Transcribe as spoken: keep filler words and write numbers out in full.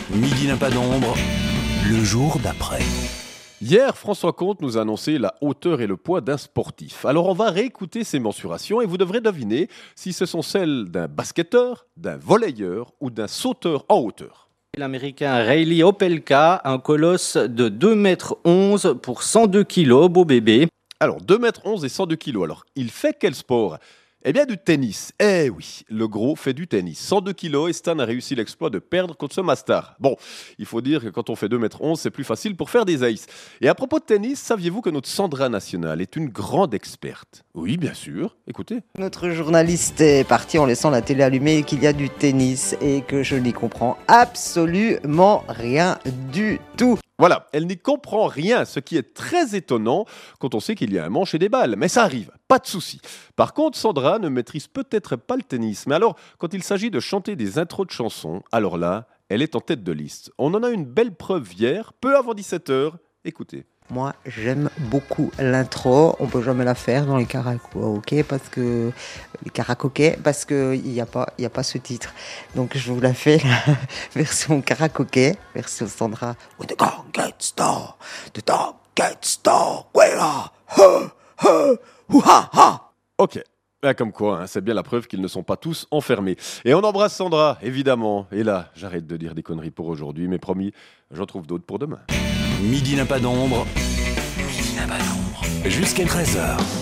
Midi n'a pas d'ombre, le jour d'après. Hier, François Comte nous a annoncé la hauteur et le poids d'un sportif. Alors on va réécouter ces mensurations et vous devrez deviner si ce sont celles d'un basketteur, d'un volleyeur ou d'un sauteur en hauteur. L'Américain Reilly Opelka, un colosse de deux mètres onze pour cent deux kilos, beau bébé. Alors deux mètres onze et cent deux kilos. Alors il fait quel sport ? Eh bien du tennis. Eh oui, le gros fait du tennis. cent deux kilos et Stan a réussi l'exploit de perdre contre ce Mastar. Bon, il faut dire que quand on fait deux mètres onze, c'est plus facile pour faire des aces. Et à propos de tennis, saviez-vous que notre Sandra Nationale est une grande experte ? Oui, bien sûr. Écoutez. Notre journaliste est parti en laissant la télé allumée et qu'il y a du tennis et que je n'y comprends absolument rien du tout. Voilà, elle n'y comprend rien, ce qui est très étonnant quand on sait qu'il y a un manche et des balles. Mais ça arrive, pas de souci. Par contre, Sandra ne maîtrise peut-être pas le tennis. Mais alors, quand il s'agit de chanter des intros de chansons, alors là, elle est en tête de liste. On en a une belle preuve hier, peu avant dix-sept heures. Écoutez. Moi, j'aime beaucoup l'intro. On peut jamais la faire dans les karaokés parce que les karaokés parce que il y a pas il y a pas ce titre. Donc je vous la fais la version karaoké, version Sandra. With the gang get star, the dog get star. Voilà. Ha ha ha ha. Ok. Là, comme quoi, hein, c'est bien la preuve qu'ils ne sont pas tous enfermés. Et on embrasse Sandra, évidemment. Et là, j'arrête de dire des conneries pour aujourd'hui, mais promis, j'en trouve d'autres pour demain. Midi n'a pas d'ombre, midi n'a pas d'ombre, jusqu'à treize heures.